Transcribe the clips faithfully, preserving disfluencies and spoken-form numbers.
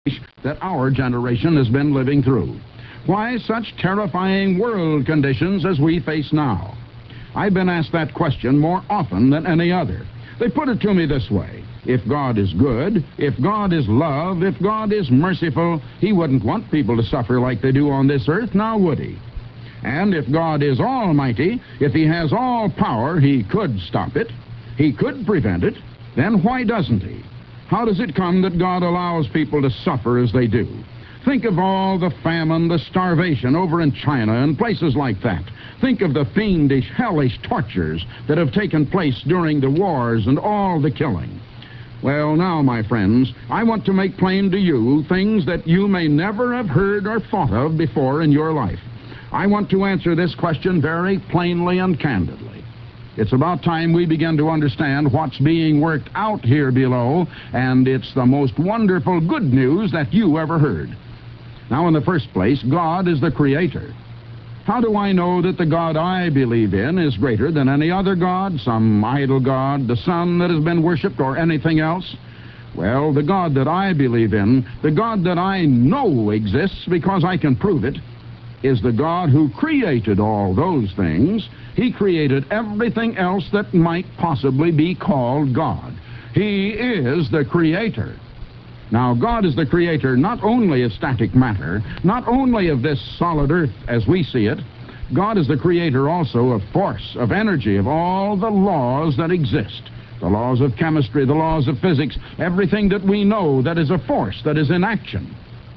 that our generation has been living through. Why such terrifying world conditions as we face now? I've been asked that question more often than any other. They put it to me this way: if God is good, if God is love, if God is merciful, He wouldn't want people to suffer like they do on this earth, now would He? And if God is almighty, if He has all power, He could stop it, He could prevent it, then why doesn't He? How does it come that God allows people to suffer as they do? Think of all the famine, the starvation over in China and places like that. Think of the fiendish, hellish tortures that have taken place during the wars and all the killing. Well, now, my friends, I want to make plain to you things that you may never have heard or thought of before in your life. I want to answer this question very plainly and candidly. It's about time we begin to understand what's being worked out here below, and it's the most wonderful good news that you ever heard. Now, in the first place, God is the Creator. How do I know that the God I believe in is greater than any other god, some idol god, the sun that has been worshipped, or anything else? Well, the God that I believe in, the God that I know exists because I can prove it, is the God who created all those things. He created everything else that might possibly be called God. He is the Creator. Now, God is the Creator not only of static matter, not only of this solid earth as we see it. God is the Creator also of force, of energy, of all the laws that exist. The laws of chemistry, the laws of physics, everything that we know that is a force, that is in action.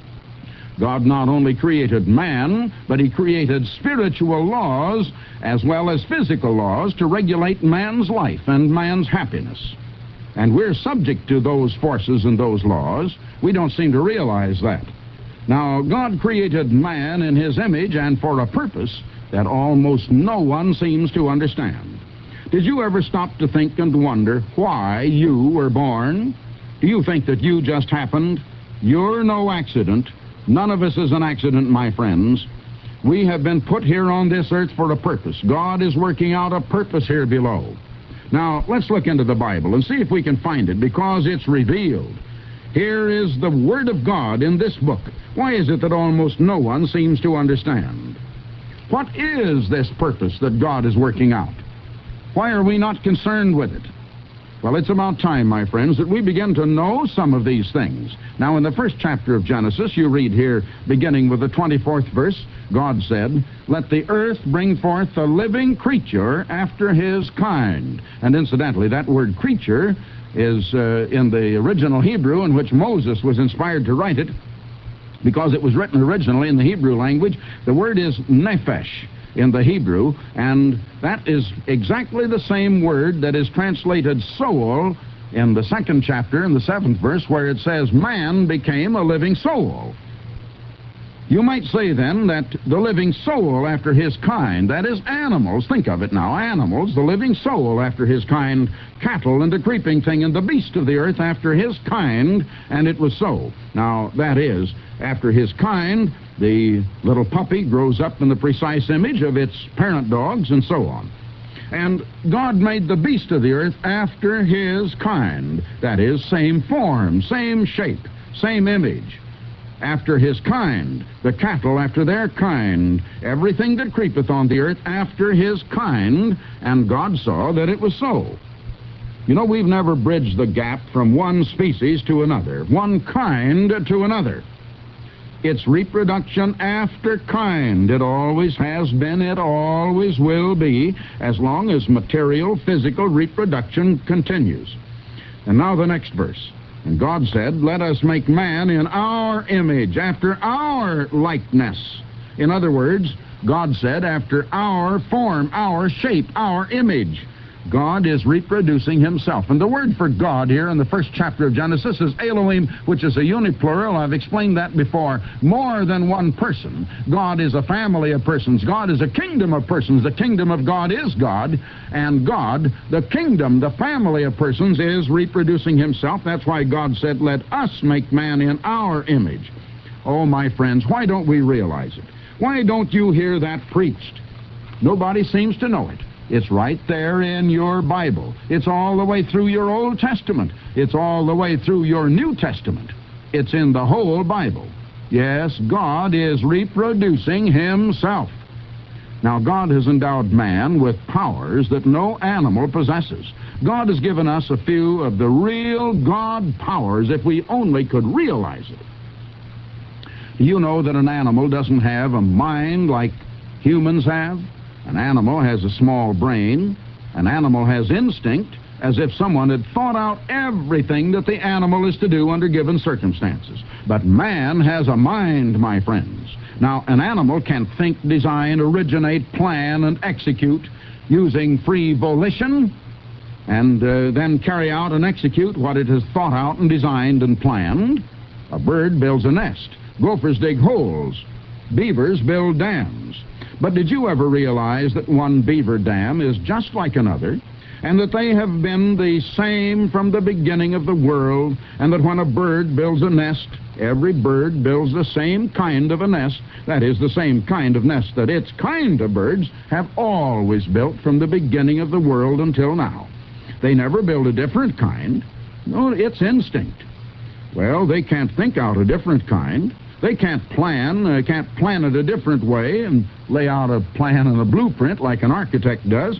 God not only created man, but He created spiritual laws as well as physical laws to regulate man's life and man's happiness. And we're subject to those forces and those laws. We don't seem to realize that. Now, God created man in His image and for a purpose that almost no one seems to understand. Did you ever stop to think and wonder why you were born? Do you think that you just happened? You're no accident. None of us is an accident, my friends. We have been put here on this earth for a purpose. God is working out a purpose here below. Now, let's look into the Bible and see if we can find it, because it's revealed. Here is the Word of God in this book. Why is it that almost no one seems to understand? What is this purpose that God is working out? Why are we not concerned with it? Well, it's about time, my friends, that we begin to know some of these things. Now, in the first chapter of Genesis, you read here, beginning with the twenty-fourth verse, God said, "Let the earth bring forth a living creature after his kind." And incidentally, that word creature is uh, in the original Hebrew in which Moses was inspired to write it, because it was written originally in the Hebrew language. The word is nephesh in the Hebrew, and that is exactly the same word that is translated soul in the second chapter, in the seventh verse, where it says, "Man became a living soul." You might say then that the living soul after his kind, that is animals, think of it now, animals, the living soul after his kind, cattle and the creeping thing and the beast of the earth after his kind, and it was so. Now, that is, after his kind, the little puppy grows up in the precise image of its parent dogs, and so on. And God made the beast of the earth after his kind, that is, same form, same shape, same image. After his kind, the cattle after their kind, everything that creepeth on the earth after his kind, and God saw that it was so. You know, we've never bridged the gap from one species to another, one kind to another. It's reproduction after kind. It always has been, it always will be, as long as material, physical reproduction continues. And now the next verse. And God said, "Let us make man in our image, after our likeness." In other words, God said, after our form, our shape, our image. God is reproducing himself. And the word for God here in the first chapter of Genesis is Elohim, which is a uniplural. I've explained that before. More than one person. God is a family of persons. God is a kingdom of persons. The kingdom of God is God. And God, the kingdom, the family of persons, is reproducing himself. That's why God said, "Let us make man in our image." Oh, my friends, why don't we realize it? Why don't you hear that preached? Nobody seems to know it. It's right there in your Bible. It's all the way through your Old Testament. It's all the way through your New Testament. It's in the whole Bible. Yes, God is reproducing himself. Now, God has endowed man with powers that no animal possesses. God has given us a few of the real God powers if we only could realize it. Do you know that an animal doesn't have a mind like humans have? An animal has a small brain. An animal has instinct, as if someone had thought out everything that the animal is to do under given circumstances. But man has a mind, my friends. Now, an animal can think, design, originate, plan, and execute using free volition, and uh, then carry out and execute what it has thought out and designed and planned. A bird builds a nest. Gophers dig holes. Beavers build dams. But did you ever realize that one beaver dam is just like another, and that they have been the same from the beginning of the world, and that when a bird builds a nest, every bird builds the same kind of a nest, that is, the same kind of nest that its kind of birds have always built from the beginning of the world until now. They never build a different kind. No, it's instinct. Well, they can't think out a different kind. They can't plan, uh, can't plan it a different way and lay out a plan and a blueprint like an architect does,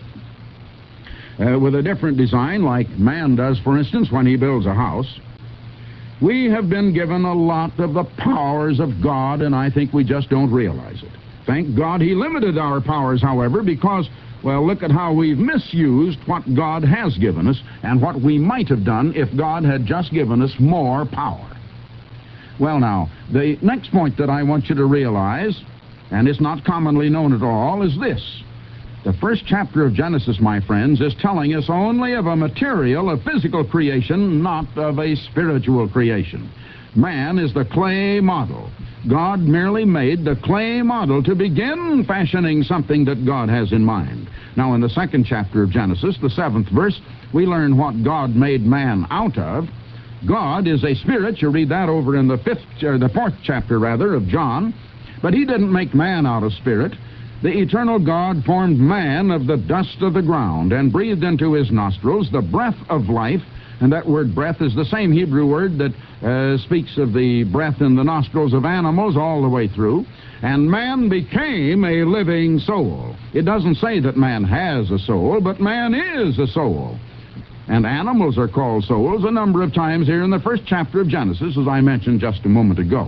uh, with a different design like man does, for instance, when he builds a house. We have been given a lot of the powers of God, and I think we just don't realize it. Thank God he limited our powers, however, because, well, look at how we've misused what God has given us and what we might have done if God had just given us more power. Well, now, the next point that I want you to realize, and it's not commonly known at all, is this. The first chapter of Genesis, my friends, is telling us only of a material, a physical creation, not of a spiritual creation. Man is the clay model. God merely made the clay model to begin fashioning something that God has in mind. Now, in the second chapter of Genesis, the seventh verse, we learn what God made man out of. God is a spirit. You read that over in the fifth, or the fourth chapter, rather, of John. But he didn't make man out of spirit. The eternal God formed man of the dust of the ground and breathed into his nostrils the breath of life. And that word breath is the same Hebrew word that uh, speaks of the breath in the nostrils of animals all the way through. And man became a living soul. It doesn't say that man has a soul, but man is a soul. And animals are called souls a number of times here in the first chapter of Genesis, as I mentioned just a moment ago.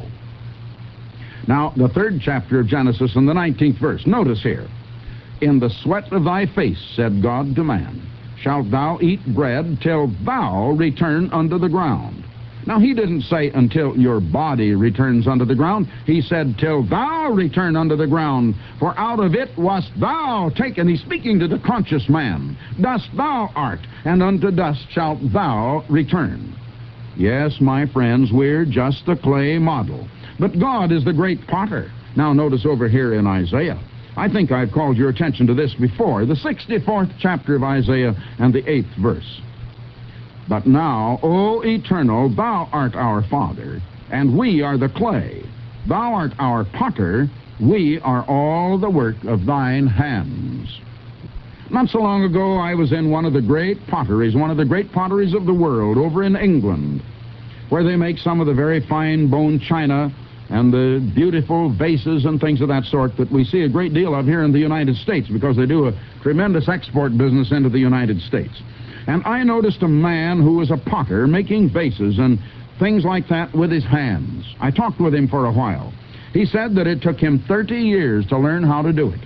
Now, the third chapter of Genesis and the nineteenth verse. Notice here. In the sweat of thy face, said God to man, shalt thou eat bread till thou return unto the ground. Now, he didn't say until your body returns unto the ground. He said, till thou return unto the ground, for out of it wast thou taken. He's speaking to the conscious man. Dust thou art, and unto dust shalt thou return. Yes, my friends, we're just the clay model. But God is the great potter. Now, notice over here in Isaiah. I think I've called your attention to this before. The sixty-fourth chapter of Isaiah and the eighth verse. But now, O Eternal, thou art our Father, and we are the clay. Thou art our potter, we are all the work of thine hands. Not so long ago, I was in one of the great potteries, one of the great potteries of the world, over in England, where they make some of the very fine bone china and the beautiful vases and things of that sort that we see a great deal of here in the United States, because they do a tremendous export business into the United States. And I noticed a man who was a potter making vases and things like that with his hands. I talked with him for a while. He said that it took him thirty years to learn how to do it.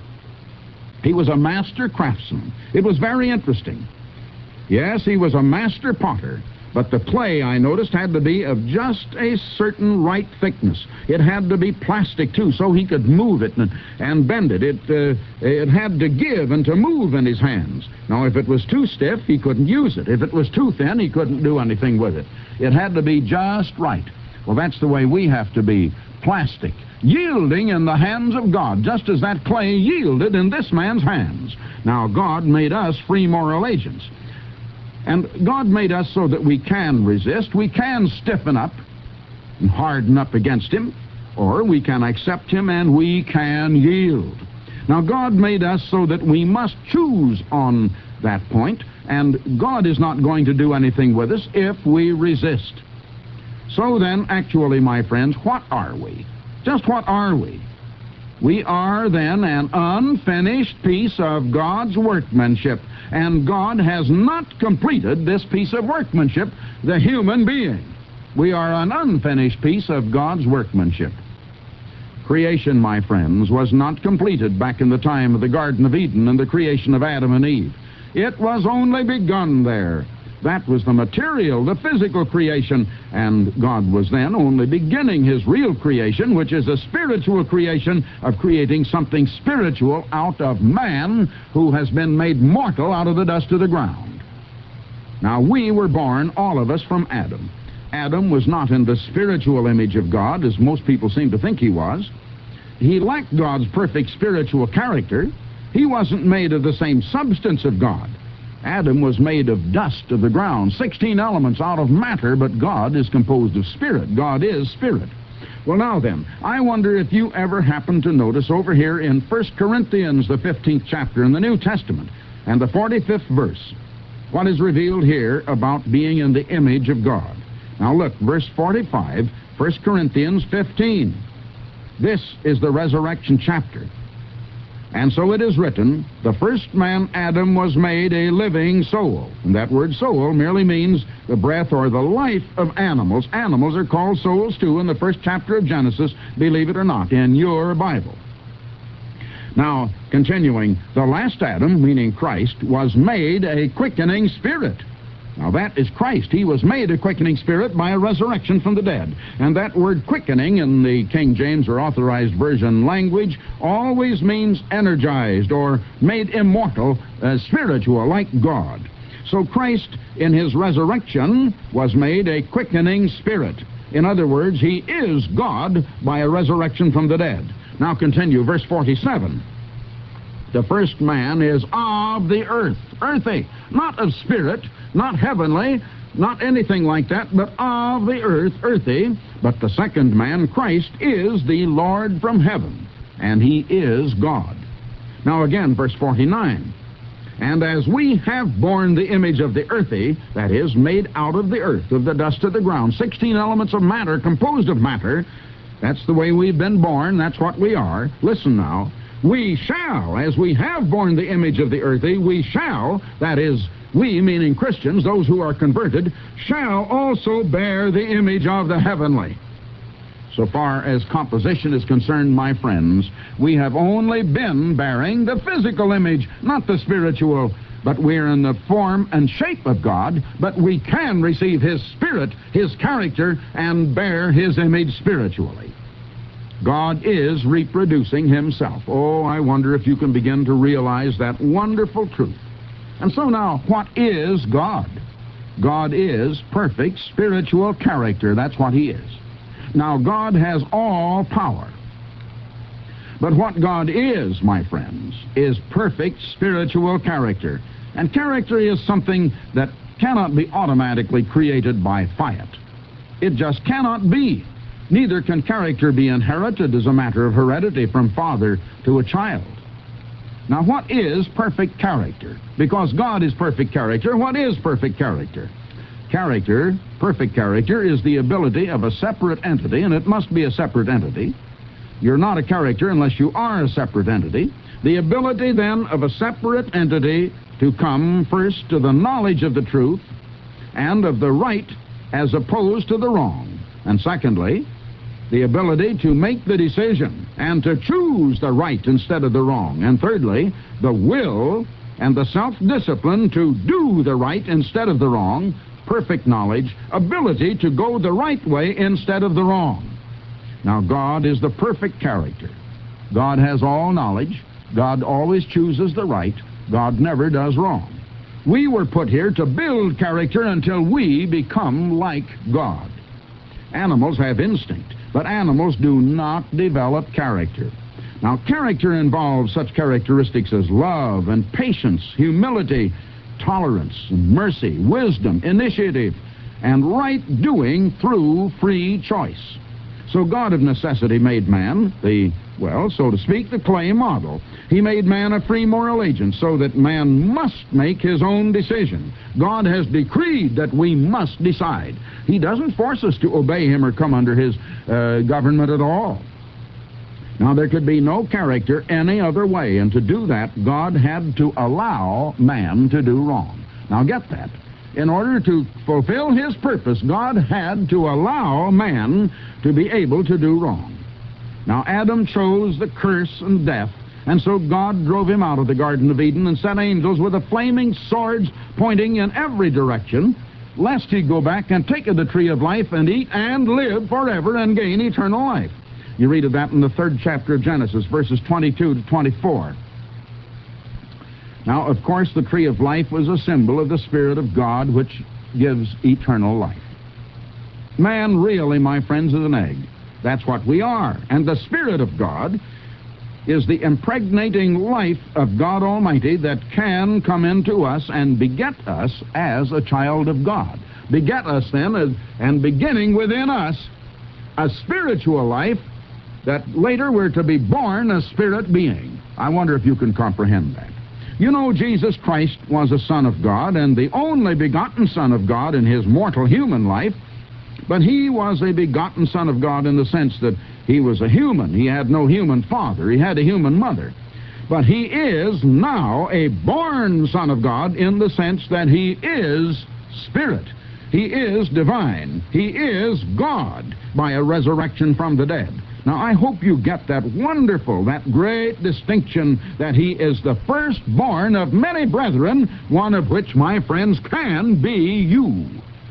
He was a master craftsman. It was very interesting. Yes, he was a master potter. But the clay, I noticed, had to be of just a certain right thickness. It had to be plastic, too, so he could move it and, and bend it. It, uh, it had to give and to move in his hands. Now, if it was too stiff, he couldn't use it. If it was too thin, he couldn't do anything with it. It had to be just right. Well, that's the way we have to be. Plastic, yielding in the hands of God, just as that clay yielded in this man's hands. Now, God made us free moral agents. And God made us so that we can resist, we can stiffen up and harden up against him, or we can accept him and we can yield. Now, God made us so that we must choose on that point, and God is not going to do anything with us if we resist. So then, actually, my friends, what are we? Just what are we? We are then an unfinished piece of God's workmanship, and God has not completed this piece of workmanship, the human being. We are an unfinished piece of God's workmanship. Creation, my friends, was not completed back in the time of the Garden of Eden and the creation of Adam and Eve. It was only begun there. That was the material, the physical creation, and God was then only beginning his real creation, which is a spiritual creation of creating something spiritual out of man who has been made mortal out of the dust of the ground. Now, we were born, all of us, from Adam. Adam was not in the spiritual image of God, as most people seem to think he was. He lacked God's perfect spiritual character. He wasn't made of the same substance of God. Adam was made of dust of the ground, sixteen elements out of matter, but God is composed of spirit. God is spirit. Well, now then, I wonder if you ever happen to notice over here in First Corinthians, the fifteenth chapter in the New Testament, and the forty-fifth verse, what is revealed here about being in the image of God. Now look, verse forty-five, First Corinthians fifteen. This is the resurrection chapter. And so it is written, the first man, Adam, was made a living soul. And that word soul merely means the breath or the life of animals. Animals are called souls too in the first chapter of Genesis, believe it or not, in your Bible. Now, continuing, the last Adam, meaning Christ, was made a quickening spirit. Now that is Christ. He was made a quickening spirit by a resurrection from the dead. And that word quickening in the King James or Authorized Version language always means energized or made immortal, uh, spiritual, like God. So Christ in his resurrection was made a quickening spirit. In other words, he is God by a resurrection from the dead. Now continue, verse forty-seven. The first man is of the earth, earthy, not of spirit, not heavenly, not anything like that, but of the earth, earthy. But the second man, Christ, is the Lord from heaven, and he is God. Now again, verse forty-nine. And as we have borne the image of the earthy, that is, made out of the earth, of the dust of the ground, sixteen elements of matter, composed of matter, that's the way we've been born, that's what we are. Listen now. We shall, as we have borne the image of the earthy, we shall, that is, we, meaning Christians, those who are converted, shall also bear the image of the heavenly. So far as composition is concerned, my friends, we have only been bearing the physical image, not the spiritual. But we're in the form and shape of God, but we can receive his spirit, his character, and bear his image spiritually. God is reproducing himself. Oh, I wonder if you can begin to realize that wonderful truth. And so now, what is God? God is perfect spiritual character. That's what he is. Now, God has all power. But what God is, my friends, is perfect spiritual character. And character is something that cannot be automatically created by fiat. It just cannot be. Neither can character be inherited as a matter of heredity from father to a child. Now, what is perfect character? Because God is perfect character, what is perfect character? Character, perfect character, is the ability of a separate entity, and it must be a separate entity. You're not a character unless you are a separate entity. The ability, then, of a separate entity to come first to the knowledge of the truth and of the right as opposed to the wrong. And secondly, the ability to make the decision and to choose the right instead of the wrong. And thirdly, the will and the self-discipline to do the right instead of the wrong, perfect knowledge, ability to go the right way instead of the wrong. Now, God is the perfect character. God has all knowledge. God always chooses the right. God never does wrong. We were put here to build character until we become like God. Animals have instinct, but animals do not develop character. Now, character involves such characteristics as love and patience, humility, tolerance, and mercy, wisdom, initiative, and right doing through free choice. So God of necessity made man the, well, so to speak, the clay model. He made man a free moral agent so that man must make his own decision. God has decreed that we must decide. He doesn't force us to obey him or come under his uh, government at all. Now, there could be no character any other way, and to do that, God had to allow man to do wrong. Now, get that. In order to fulfill his purpose, God had to allow man to be able to do wrong. Now, Adam chose the curse and death, and so God drove him out of the Garden of Eden and set angels with the flaming swords pointing in every direction, lest he go back and take of the tree of life and eat and live forever and gain eternal life. You read of that in the third chapter of Genesis, verses twenty-two to twenty-four. Now, of course, the tree of life was a symbol of the Spirit of God, which gives eternal life. Man really, my friends, is an egg. That's what we are. And the Spirit of God is the impregnating life of God Almighty that can come into us and beget us as a child of God. Beget us then, as, and beginning within us, a spiritual life that later we're to be born a spirit being. I wonder if you can comprehend that. You know, Jesus Christ was a Son of God and the only begotten Son of God in his mortal human life, but he was a begotten Son of God in the sense that he was a human. He had no human father. He had a human mother. But he is now a born Son of God in the sense that he is spirit. He is divine. He is God by a resurrection from the dead. Now, I hope you get that wonderful, that great distinction that he is the firstborn of many brethren, one of which, my friends, can be you.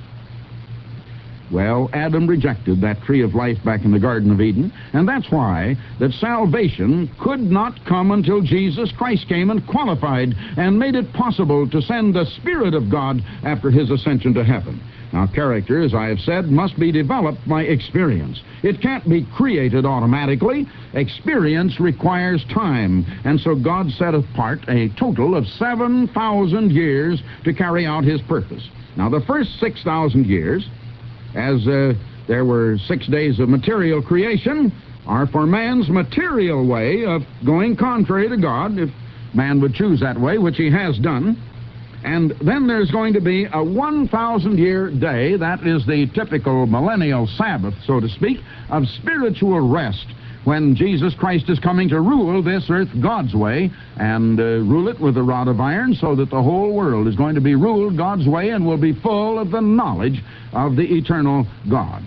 Well, Adam rejected that tree of life back in the Garden of Eden, and that's why that salvation could not come until Jesus Christ came and qualified and made it possible to send the Spirit of God after his ascension to heaven. Now, character, as I have said, must be developed by experience. It can't be created automatically. Experience requires time, and so God set apart a total of seven thousand years to carry out his purpose. Now, the first six thousand years, as uh, there were six days of material creation, are for man's material way of going contrary to God, if man would choose that way, which he has done. And then there's going to be a one thousand year day, that is the typical millennial Sabbath, so to speak, of spiritual rest, when Jesus Christ is coming to rule this earth God's way, and uh, rule it with a rod of iron, so that the whole world is going to be ruled God's way and will be full of the knowledge of the eternal God.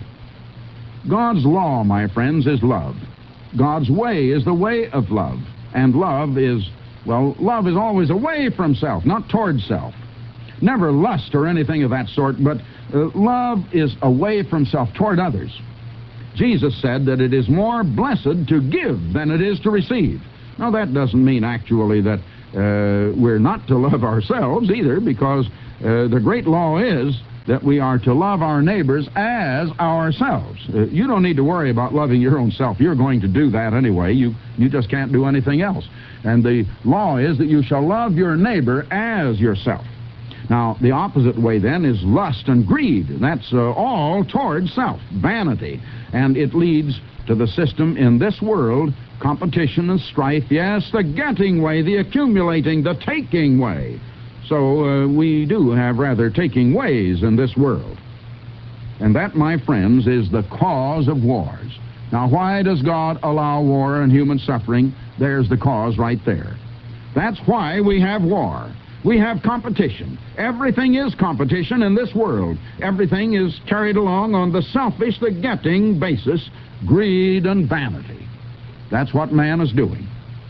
God's law, my friends, is love. God's way is the way of love, and love is, well, love is always away from self, not toward self. Never lust or anything of that sort, but uh, love is away from self, toward others. Jesus said that it is more blessed to give than it is to receive. Now, that doesn't mean actually that uh, we're not to love ourselves either, because uh, the great law is that we are to love our neighbors as ourselves. Uh, you don't need to worry about loving your own self. You're going to do that anyway. You, you just can't do anything else. And the law is that you shall love your neighbor as yourself. Now, the opposite way then is lust and greed. That's uh, all toward self, vanity. And it leads to the system in this world, competition and strife. Yes, the getting way, the accumulating, the taking way. So uh, we do have rather taking ways in this world. And that, my friends, is the cause of wars. Now, why does God allow war and human suffering? There's the cause right there. That's why we have war. We have competition. Everything is competition in this world. Everything is carried along on the selfish, the getting basis, greed and vanity. That's what man is doing.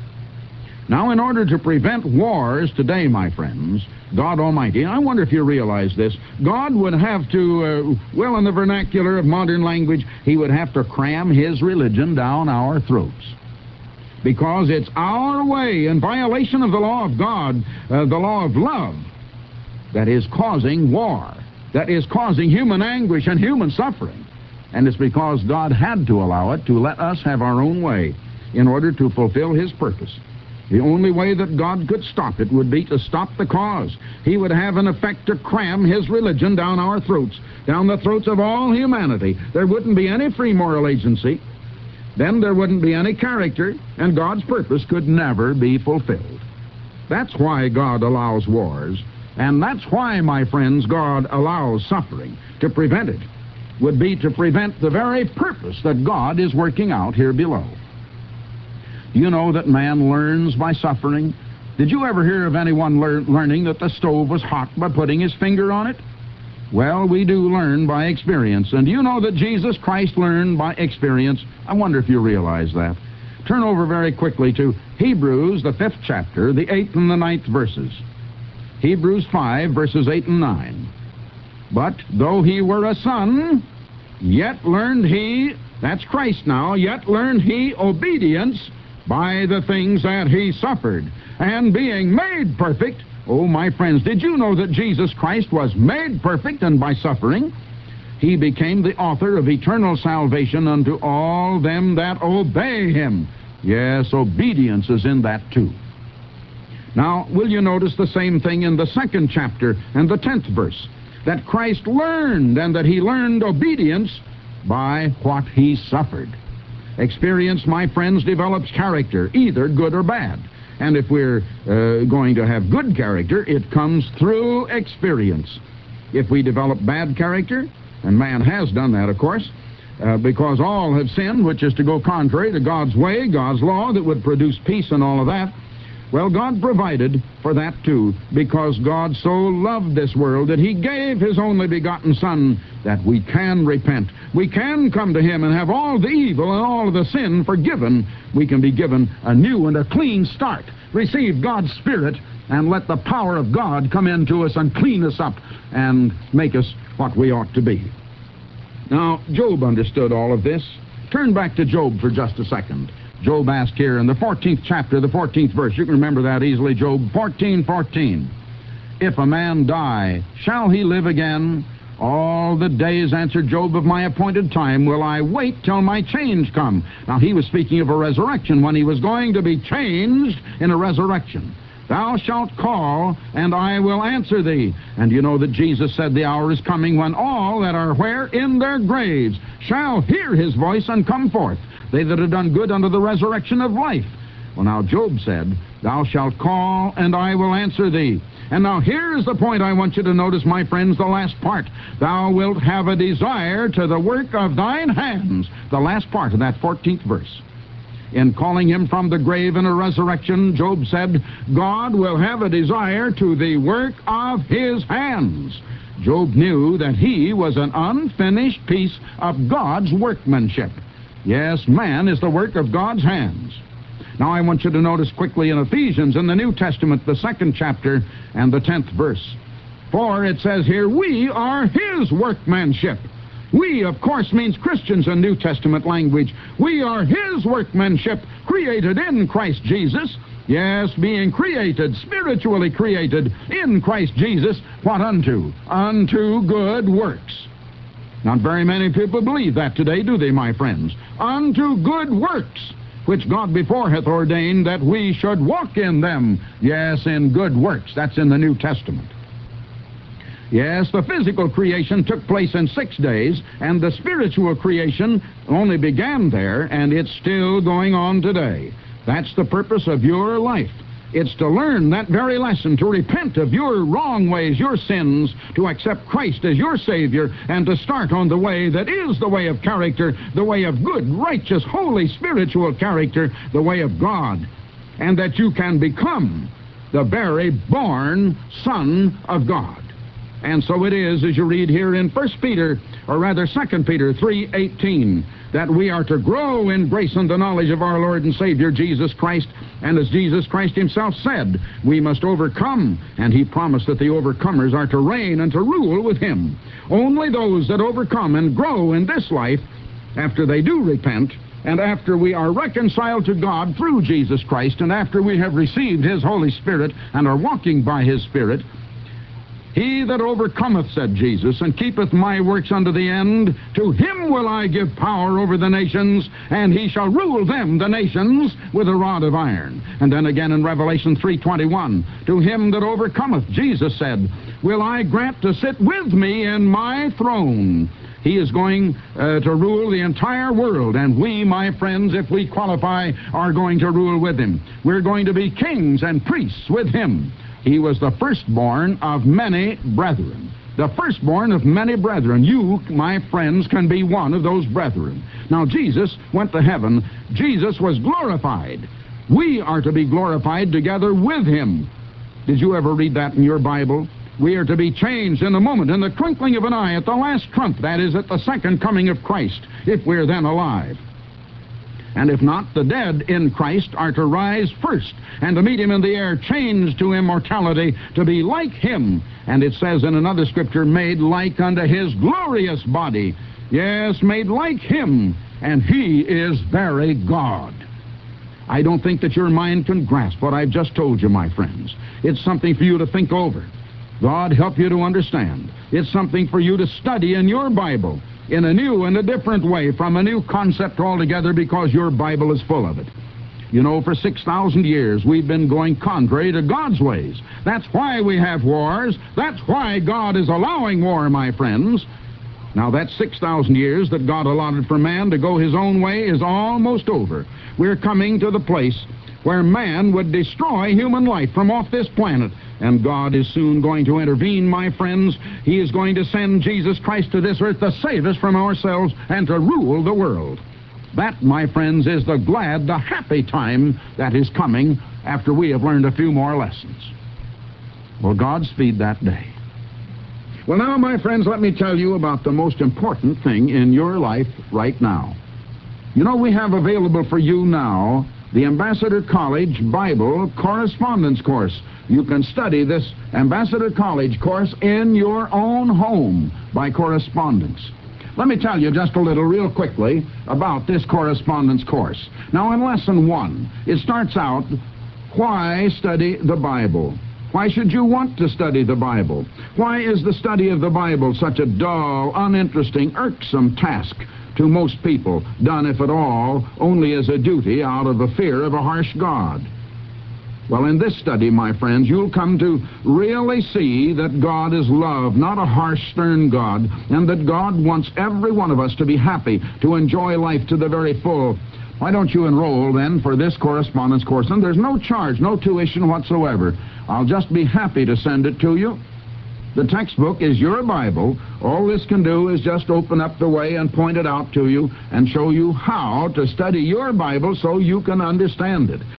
Now, in order to prevent wars today, my friends, God Almighty, I wonder if you realize this, God would have to, uh, well, in the vernacular of modern language, he would have to cram his religion down our throats. Because it's our way, in violation of the law of God, uh, the law of love, that is causing war, that is causing human anguish and human suffering. And it's because God had to allow it to let us have our own way in order to fulfill his purpose. The only way that God could stop it would be to stop the cause. He would have an effect to cram his religion down our throats, down the throats of all humanity. There wouldn't be any free moral agency. Then there wouldn't be any character, and God's purpose could never be fulfilled. That's why God allows wars, and that's why, my friends, God allows suffering. To prevent it would be to prevent the very purpose that God is working out here below. You know that man learns by suffering. Did you ever hear of anyone lear learning that the stove was hot by putting his finger on it? Well, we do learn by experience. And you know that Jesus Christ learned by experience? I wonder if you realize that. Turn over very quickly to Hebrews, the fifth chapter, the eighth and the ninth verses. Hebrews five, verses eight and nine. But though he were a son, yet learned he, that's Christ now, yet learned he obedience by the things that he suffered. And being made perfect, oh, my friends, did you know that Jesus Christ was made perfect, and by suffering he became the author of eternal salvation unto all them that obey him? Yes, obedience is in that too. Now, will you notice the same thing in the second chapter and the tenth verse? That Christ learned, and that he learned obedience by what he suffered. Experience, my friends, develops character, either good or bad. And if we're uh, going to have good character, it comes through experience. If we develop bad character, and man has done that, of course, uh, because all have sinned, which is to go contrary to God's way, God's law, that would produce peace and all of that. Well, God provided for that too, because God so loved this world that he gave his only begotten Son, that we can repent. We can come to him and have all the evil and all of the sin forgiven. We can be given a new and a clean start. Receive God's Spirit and let the power of God come into us and clean us up and make us what we ought to be. Now, Job understood all of this. Turn back to Job for just a second. Job asked here in the fourteenth chapter, the fourteenth verse. You can remember that easily, Job fourteen fourteen. If a man die, shall he live again? All the days, answered Job, of my appointed time will I wait till my change come. Now, he was speaking of a resurrection, when he was going to be changed in a resurrection. Thou shalt call, and I will answer thee. And you know that Jesus said the hour is coming when all that are where? In their graves shall hear his voice and come forth, they that have done good unto the resurrection of life. Well, now, Job said, thou shalt call, and I will answer thee. And now here's the point I want you to notice, my friends, the last part. Thou wilt have a desire to the work of thine hands. The last part of that fourteenth verse. In calling him from the grave in a resurrection, Job said, God will have a desire to the work of his hands. Job knew that he was an unfinished piece of God's workmanship. Yes, man is the work of God's hands. Now I want you to notice quickly in Ephesians, in the New Testament, the second chapter and the tenth verse. For it says here, we are his workmanship. We, of course, means Christians in New Testament language. We are his workmanship, created in Christ Jesus. Yes, being created, spiritually created in Christ Jesus. What unto? Unto good works. Not very many people believe that today, do they, my friends? Unto good works, which God before hath ordained that we should walk in them. Yes, in good works. That's in the New Testament. Yes, the physical creation took place in six days, and the spiritual creation only began there, and it's still going on today. That's the purpose of your life. It's to learn that very lesson, to repent of your wrong ways, your sins, to accept Christ as your Savior, and to start on the way that is the way of character, the way of good, righteous, holy, spiritual character, the way of God, and that you can become the very born Son of God. And so it is, as you read here in First Peter, or rather Second Peter three eighteen, that we are to grow in grace and the knowledge of our Lord and Savior Jesus Christ. And as Jesus Christ himself said, we must overcome, and he promised that the overcomers are to reign and to rule with him. Only those that overcome and grow in this life, after they do repent, and after we are reconciled to God through Jesus Christ, and after we have received his Holy Spirit and are walking by his Spirit, He that overcometh, said Jesus, and keepeth my works unto the end, to him will I give power over the nations, and he shall rule them, the nations, with a rod of iron. And then again in Revelation three twenty-one, to him that overcometh, Jesus said, will I grant to sit with me in my throne. He is going uh, to rule the entire world, and we, my friends, if we qualify, are going to rule with him. We're going to be kings and priests with him. He was the firstborn of many brethren. The firstborn of many brethren. You, my friends, can be one of those brethren. Now, Jesus went to heaven. Jesus was glorified. We are to be glorified together with him. Did you ever read that in your Bible? We are to be changed in a moment, in the twinkling of an eye, at the last trump, that is, at the second coming of Christ, if we're then alive. And if not, the dead in Christ are to rise first and to meet him in the air, changed to immortality, to be like him. And it says in another scripture, made like unto his glorious body. Yes, made like him, and he is very God. I don't think that your mind can grasp what I've just told you, my friends. It's something for you to think over. God help you to understand. It's something for you to study in your Bible in a new and a different way, from a new concept altogether, because your Bible is full of it. You know, for six thousand years we've been going contrary to God's ways. That's why we have wars. That's why God is allowing war, my friends. Now, that six thousand years that God allotted for man to go his own way is almost over. We're coming to the place where man would destroy human life from off this planet. And God is soon going to intervene, my friends. He is going to send Jesus Christ to this earth to save us from ourselves and to rule the world. That, my friends, is the glad, the happy time that is coming after we have learned a few more lessons. Well, Godspeed that day. Well, now, my friends, let me tell you about the most important thing in your life right now. You know, we have available for you now the Ambassador College Bible Correspondence Course. You can study this Ambassador College course in your own home by correspondence. Let me tell you just a little real quickly about this correspondence course. Now, in lesson one, it starts out, why study the Bible? Why should you want to study the Bible? Why is the study of the Bible such a dull, uninteresting, irksome task to most people, done, if at all, only as a duty out of a fear of a harsh God? Well, in this study, my friends, you'll come to really see that God is love, not a harsh, stern God, and that God wants every one of us to be happy, to enjoy life to the very full. Why don't you enroll, then, for this correspondence course? And there's no charge, no tuition whatsoever. I'll just be happy to send it to you. The textbook is your Bible. All this can do is just open up the way and point it out to you and show you how to study your Bible so you can understand it.